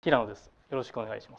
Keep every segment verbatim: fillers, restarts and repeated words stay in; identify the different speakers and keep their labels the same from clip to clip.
Speaker 1: 平野です。よろしくお願いします。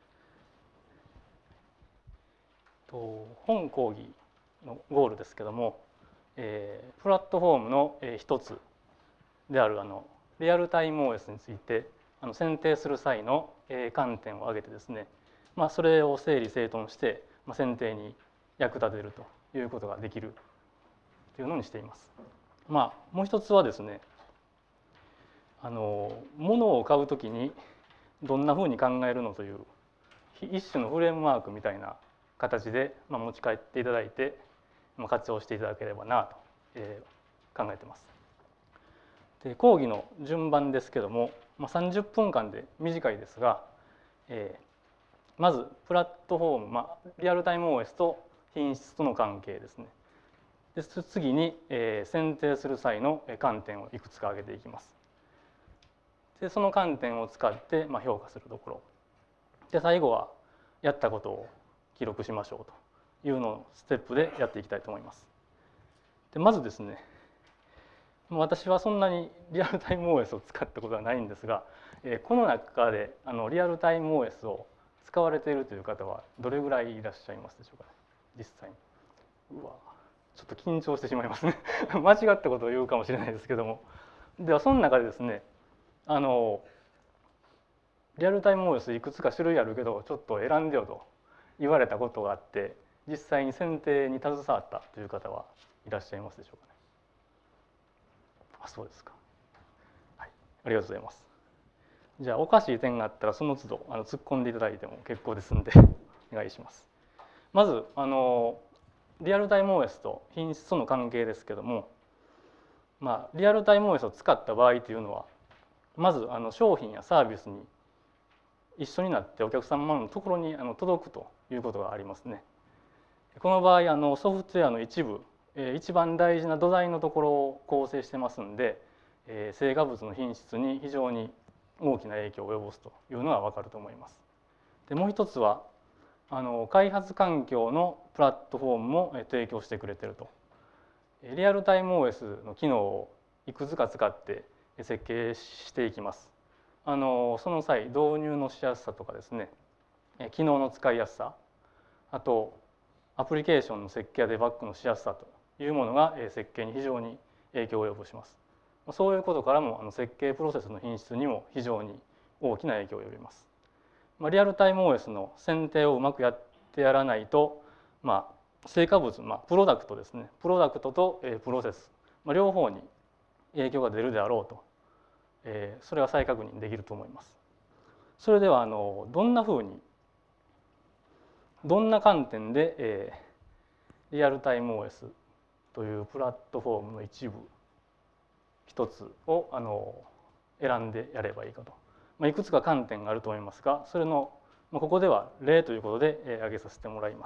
Speaker 1: 本講義のゴールですけども、えー、プラットフォームの一つであるあのリアルタイム オーエス についてあの選定する際の観点を挙げてですね、まあ、それを整理整頓して、まあ、選定に役立てるということができるというのにしています。まあ、もう一つはですね、あの物を買うときにどんなふうに考えるのという一種のフレームワークみたいな形で持ち帰っていただいて活用していただければなと考えています。で講義の順番ですけどもさんじゅっぷんかんで短いですが、えー、まずプラットフォーム、まあ、リアルタイム オーエス と品質との関係ですね。で次に、えー、選定する際の観点をいくつか挙げていきます。でその観点を使って、まあ、評価するところで最後はやったことを記録しましょうというのをステップでやっていきたいと思います。でまずですね、私はそんなにリアルタイム オーエス を使ったことはないんですが、この中であのリアルタイム オーエス を使われているという方はどれぐらいいらっしゃいますでしょうかね、実際に。うわちょっと緊張してしまいますね間違ったことを言うかもしれないですけども。ではその中でですね、あのリアルタイム オーエス いくつか種類あるけどちょっと選んでよと言われたことがあって実際に選定に携わったという方はいらっしゃいますでしょうかね。あ、そうですか。はい、ありがとうございます。じゃあおかしい点があったらその都度あの突っ込んでいただいても結構ですんでお願いします。まずあのリアルタイム オーエス と品質との関係ですけども、まあ、リアルタイム オーエス を使った場合というのはまずあの商品やサービスに一緒になってお客様のところにあの届くということがありますね。この場合あのソフトウェアの一部一番大事な土台のところを構成してますんで成果物の品質に非常に大きな影響を及ぼすというのは分かると思います。でもう一つはあの開発環境のプラットフォームも提供してくれていると。リアルタイム オーエス の機能をいくつか使って設計していきます。あのその際導入のしやすさとかですね、機能の使いやすさ、あとアプリケーションの設計やデバッグのしやすさというものが設計に非常に影響を及ぼします。そういうことからもあの設計プロセスの品質にも非常に大きな影響を及びます。リアルタイム オーエス の選定をうまくやってやらないと、まあ、成果物、まあ、プロダクトですね、プロダクトとプロセス、まあ、両方に影響が出るであろうと、えー、それは再確認できると思います。それではあのどんなふうにどんな観点で、えー、リアルタイム オーエス というプラットフォームの一部一つをあの選んでやればいいかと、まあ、いくつか観点があると思いますがそれの、まあ、ここでは例ということで、えー、挙げさせてもらいます。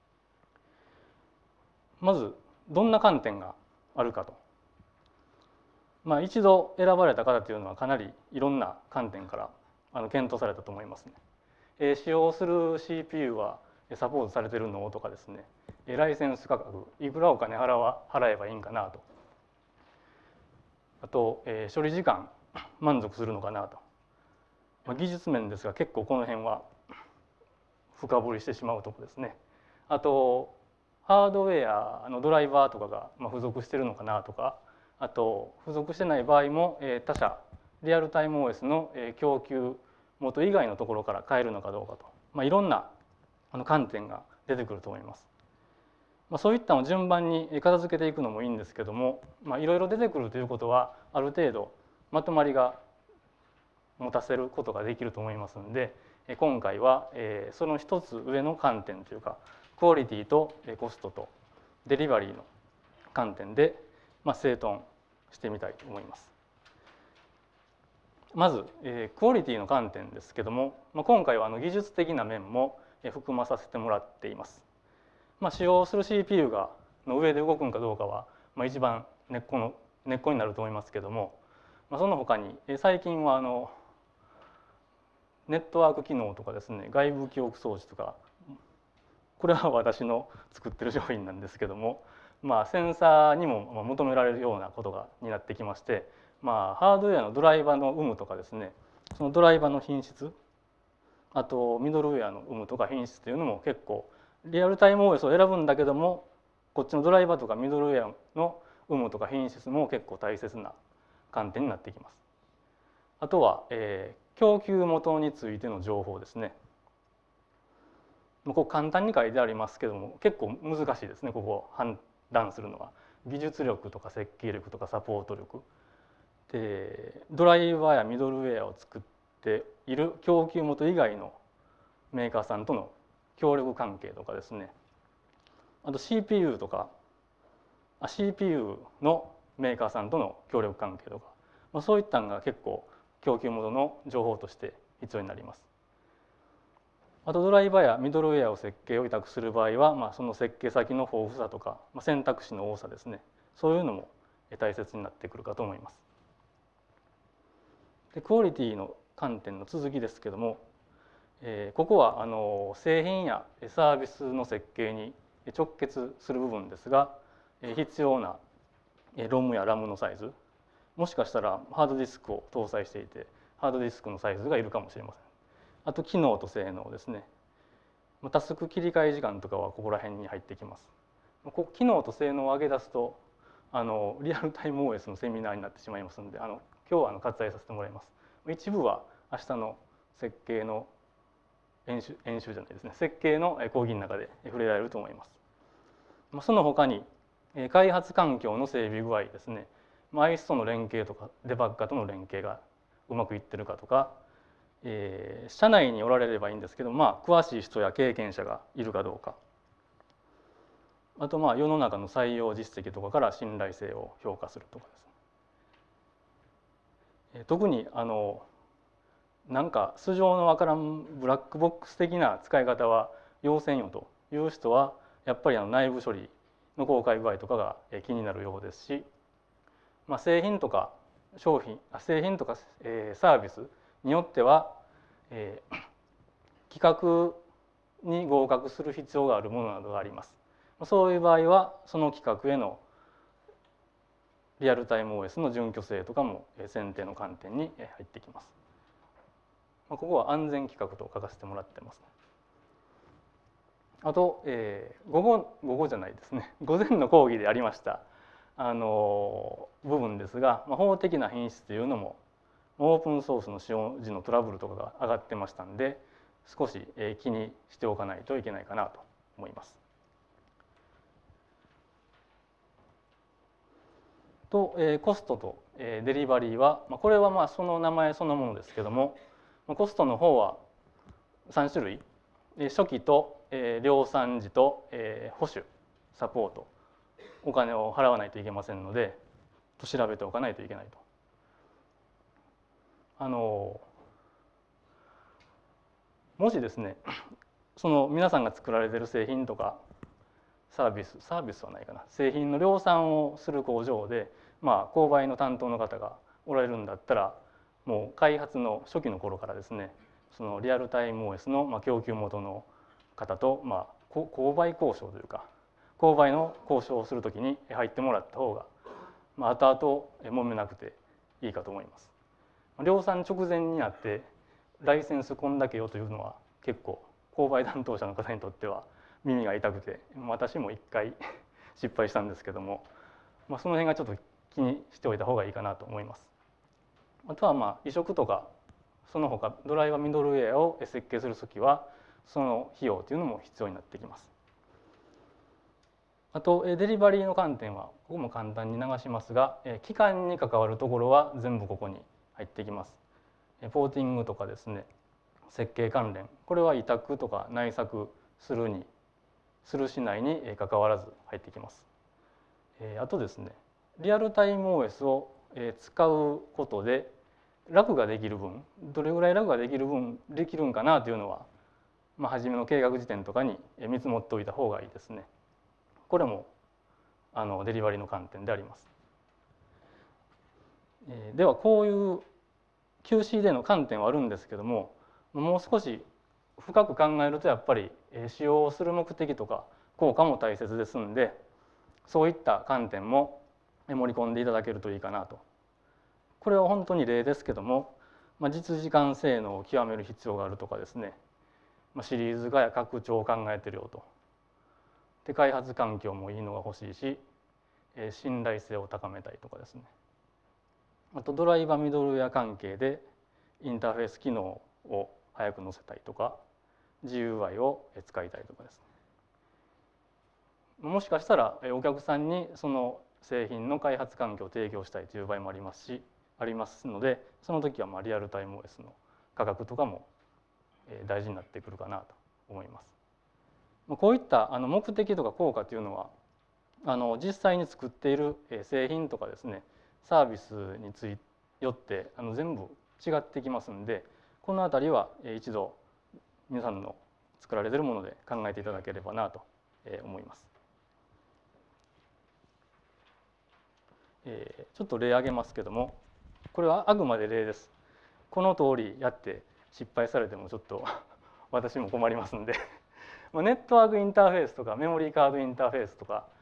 Speaker 1: まずどんな観点があるかと、まあ、一度選ばれた方というのはかなりいろんな観点からあの検討されたと思いますね。えー、使用する シーピーユー はサポートされてるのとかですね、ライセンス価格いくらお金払わ払えばいいんかなと、あと、えー、処理時間満足するのかなと、まあ、技術面ですが結構この辺は深掘りしてしまうところですね。あとハードウェアのドライバーとかが付属してるのかなとか、あと付属してない場合も他社リアルタイム オーエス の供給元以外のところから変えるのかどうかと、まあ、いろんな観点が出てくると思います。まあ、そういったのを順番に片付けていくのもいいんですけども、まあ、いろいろ出てくるということはある程度まとまりが持たせることができると思いますので、今回はその一つ上の観点というかクオリティとコストとデリバリーの観点で整頓してみたいと思います。まずクオリティの観点ですけども、今回は技術的な面も含まさせてもらっています。まあ、使用する シーピーユー がの上で動くんかどうかは、まあ、一番根っこの根っこになると思いますけども、まあ、その他に最近はあのネットワーク機能とかですね、外部記憶装置とか、これは私の作ってる商品なんですけども、まあ、センサーにも求められるようなことがになってきまして、まあ、ハードウェアのドライバーの有無とかですね、そそのドライバーの品質、あとミドルウェアの有無とか品質というのも結構リアルタイム オーエス を選ぶんだけども、こっちのドライバーとかミドルウェアの有無とか品質も結構大切な観点になってきます。あとは、えー、供給元についての情報ですね。ここ簡単に書いてありますけども結構難しいですね。ここを判断するのは技術力とか設計力とかサポート力で、ドライバーやミドルウェアを作っている供給元以外のメーカーさんとの協力関係とかですね、あと シーピーユー とか シーピーユー のメーカーさんとの協力関係とか、まあ、そういったのが結構供給元の情報として必要になります。あとドライバーやミドルウェアを設計を委託する場合は、まあ、その設計先の豊富さとか、まあ、選択肢の多さですね、そういうのも大切になってくるかと思います。でクオリティの観点の続きですけども、えー、ここはあの製品やサービスの設計に直結する部分ですが、必要なロムやラムのサイズ、もしかしたらハードディスクを搭載していてハードディスクのサイズがいるかもしれません。あと機能と性能ですね。タスク切り替え時間とかはここら辺に入ってきます。機能と性能を上げ出すとあのリアルタイム オーエス のセミナーになってしまいますので、あの今日はあの割愛させてもらいます。一部は明日の設計の演習演習じゃないですね、設計の講義の中で触れられると思います。その他に開発環境の整備具合ですね、アイエス との連携とかデバッガーとの連携がうまくいってるかとか、えー、社内におられればいいんですけど、まあ、詳しい人や経験者がいるかどうか、あとまあ世の中の採用実績とかから信頼性を評価するとかですね。特にあのなんか素性のわからんブラックボックス的な使い方は要せんよという人はやっぱりあの内部処理の公開具合とかが気になるようですし、まあ、製品とか商品製品とか、えー、サービスによっては、えー、企画に合格する必要があるものなどがあります。そういう場合はその企画へのリアルタイム オーエス の準拠性とかも選定の観点に入ってきます。ここは安全規格と書かせてもらってます。あと、えー、午後午後じゃないですね、午前の講義でありましたあの部分ですが、まあ、法的な品質というのもオープンソースの使用時のトラブルとかが上がってましたんで、少し気にしておかないといけないかなと思います。と、えー、コストと、えー、デリバリーは、まあ、これはまあその名前そのものですけども、コストの方はさん種類、初期と、えー、量産時と、えー、保守サポート、お金を払わないといけませんのでと調べておかないといけないと。あのもしですね、その皆さんが作られている製品とかサービスサービスはないかな製品の量産をする工場で、まあ、購買の担当の方がおられるんだったら、もう開発の初期の頃からですね、そのリアルタイム オーエス のまあ供給元の方と、まあ、購買交渉というか購買の交渉をするときに入ってもらった方が、まあ、後々揉めなくていいかと思います。量産直前になってライセンスこんだけよというのは結構購買担当者の方にとっては耳が痛くて、私も一回失敗したんですけども、まあ、その辺がちょっと気にしておいた方がいいかなと思います。あとはまあ移植とかその他ドライバーミドルウェアを設計するときはその費用というのも必要になってきます。あとデリバリーの観点はここも簡単に流しますが、期間に関わるところは全部ここに入ってきます。ポーティングとかですね、設計関連、これは委託とか内作するにするしないに関わらず入ってきます。あとですね、リアルタイム オーエス を使うことで楽ができる分、どれぐらい楽ができる分できるんかなというのは、まあ、初めの計画時点とかに見積もっておいた方がいいですね。これもあのデリバリーの観点であります。ではこういう キューシーディー の観点はあるんですけども、もう少し深く考えるとやっぱり使用する目的とか効果も大切ですんで、そういった観点も盛り込んでいただけるといいかなと。これは本当に例ですけども、 まあ、実時間性能を極める必要があるとかですね、まあ、シリーズ化や拡張を考えてるよと。で開発環境もいいのが欲しいし、えー、信頼性を高めたいとかですね。あとドライバーミドルウェア関係でインターフェース機能を早く載せたいとか ジーユーアイ を使いたいとかですね。もしかしたらお客さんにその製品の開発環境を提供したいという場合もありますしありますので、その時はまあリアルタイム オーエス の価格とかも大事になってくるかなと思います。こういったあの目的とか効果というのはあの実際に作っている製品とかですねサービスについてよってあの全部違ってきますんで、このあたりは一度皆さんの作られているもので考えていただければなと思います。えー、ちょっと例挙げますけども、これはあくまで例です。この通りやって失敗されてもちょっと私も困りますんでネットワークインターフェースとかメモリーカードインターフェースとか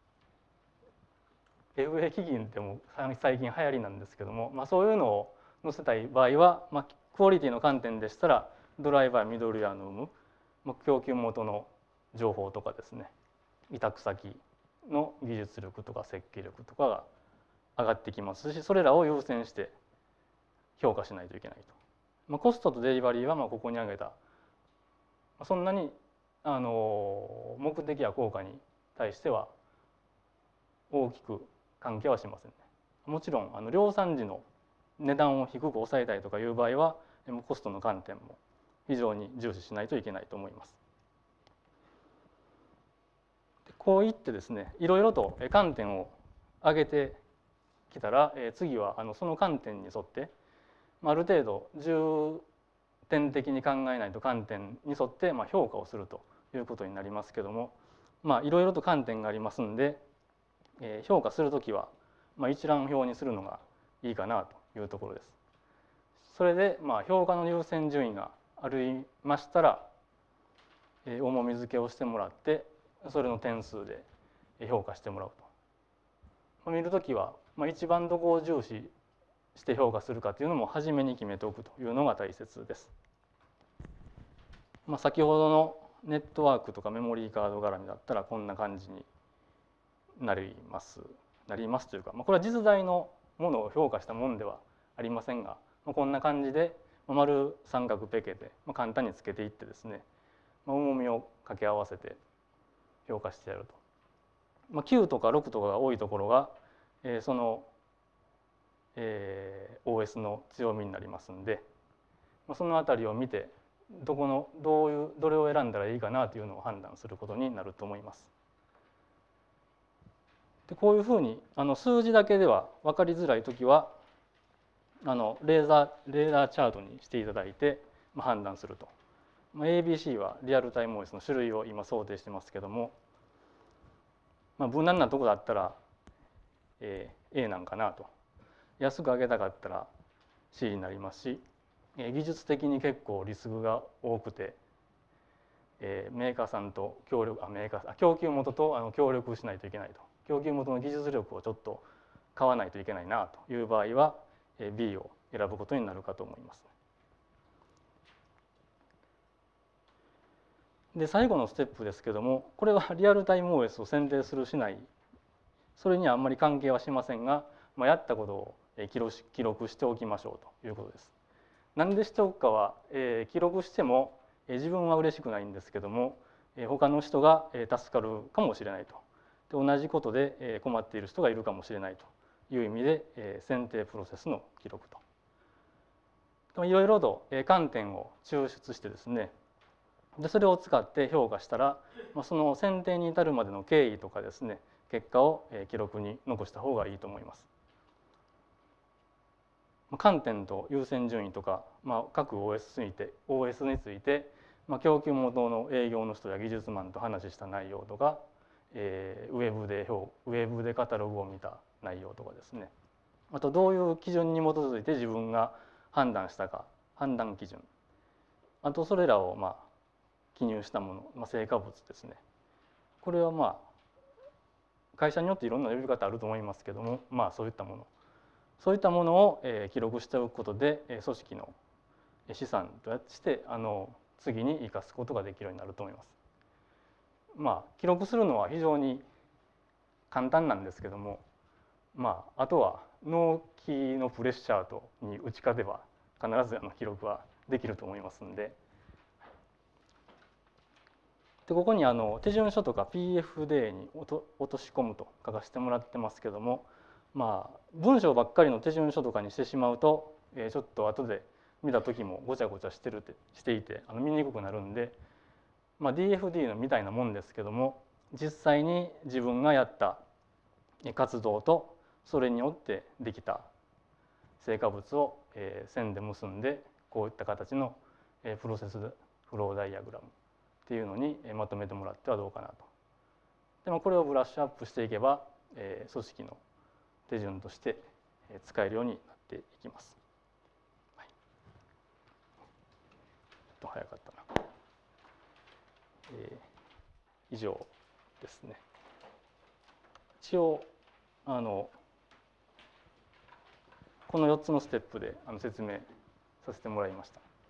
Speaker 1: エフエー 機器でも最近流行りなんですけども、まあ、そういうのを載せたい場合は、まあ、クオリティの観点でしたらドライバーミドルウェアの有無、まあ、供給元の情報とかですね委託先の技術力とか設計力とかが上がってきますし、それらを優先して評価しないといけないと。まあ、コストとデリバリーはまあここに挙げたそんなにあの目的や効果に対しては大きく関係はしませんね。もちろんあの量産時の値段を低く抑えたいとかいう場合はコストの観点も非常に重視しないといけないと思います。こういってですねいろいろと観点を挙げてきたら次はあのその観点に沿ってある程度重点的に考えないと観点に沿ってまあ評価をするということになりますけども、まあいろいろと観点がありますんで評価するときはまあ一覧表にするのがいいかなというところです。それでまあ評価の優先順位がありましたら重み付けをしてもらってそれの点数で評価してもらうと。見るときはまあ一番どこを重視して評価するかというのも初めに決めておくというのが大切です。まあ、先ほどのネットワークとかメモリーカード絡みだったらこんな感じになりますなりますというか、まあ、これは実在のものを評価したものではありませんが、まあ、こんな感じで丸三角ペケで簡単につけていってですね、まあ、重みを掛け合わせて評価してやると。まあ、きゅうとかろくとかが多いところが、えー、その、えー、オーエス の強みになりますんで、まあ、そのあたりを見てどこのどういうどれを選んだらいいかなというのを判断することになると思います。でこういうふうにあの数字だけでは分かりづらいときはあのレーザーレーダーチャートにしていただいて、まあ、判断すると。まあ、エービーシー はリアルタイム オーエス の種類を今想定してますけども、まあ、無難なとこだったら、えー、A なんかなと。安く上げたかったら C になりますし、えー、技術的に結構リスクが多くて、えー、メーカーさんと協力あメーカーさん供給元とあの協力しないといけないと。供給元の技術力をちょっと買わないといけないなという場合は B を選ぶことになるかと思います。で最後のステップですけども、これはリアルタイム オーエス を選定するしないそれにはあんまり関係はしませんが、まあ、やったことを記録記録しておきましょうということです。何でしておくかは、えー、記録しても自分は嬉しくないんですけども他の人が助かるかもしれないと。で同じことで困っている人がいるかもしれないという意味で選定プロセスの記録と。いろいろと観点を抽出してですね、でそれを使って評価したらその選定に至るまでの経緯とかですね結果を記録に残した方がいいと思います。観点と優先順位とか、まあ、各 オーエス について オーエス について、まあ、供給元の営業の人や技術マンと話した内容とか、えー、ウェブで表ウェブでカタログを見た内容とかですね、あとどういう基準に基づいて自分が判断したか判断基準、あとそれらをまあ記入したもの、まあ、成果物ですね。これはまあ会社によっていろんな呼び方あると思いますけども、まあそういったものそういったものを記録しておくことで組織の資産としてあの次に生かすことができるようになると思います。まあ記録するのは非常に簡単なんですけども、まああとは納期のプレッシャーとに打ち勝てば必ずあの記録はできると思いますんで。でここにあの手順書とか ピーエフディー に落とし込むと書かせてもらってますけども、まあ文章ばっかりの手順書とかにしてしまうと、えー、ちょっと後で見た時もごちゃごちゃしてるってしていてあの見にくくなるんで、まあ、ディーエフディー のみたいなもんですけども、実際に自分がやった活動とそれによってできた成果物を、えー、線で結んでこういった形の、えー、プロセスフローダイアグラムっていうのにまとめてもらってはどうかなと。でもこれをブラッシュアップしていけば、えー、組織の手順として使えるようになっていきます。はい、ちょっと早かったな。えー、以上ですね。一応あのこのよっつのステップであの説明させてもらいました。